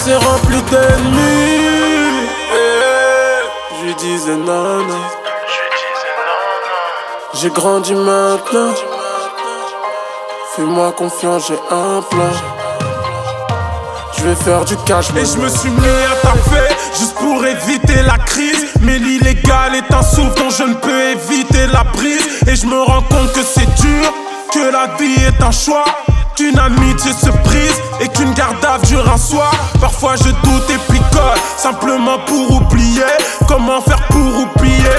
C'est rempli d'ennemis. Je lui disais non, non. J'ai grandi maintenant. Fais-moi confiance, j'ai un plan. Je vais faire du cash. Et je me suis mis à taffer juste pour éviter la crise. Mais l'illégal est un souffle dont je ne peux éviter la prise. Et je me rends compte que c'est dur, que la vie est un choix, qu'une amitié se brise et qu'une garde à vue dure un soir. Parfois je doute et picole, simplement pour oublier. Comment faire pour oublier?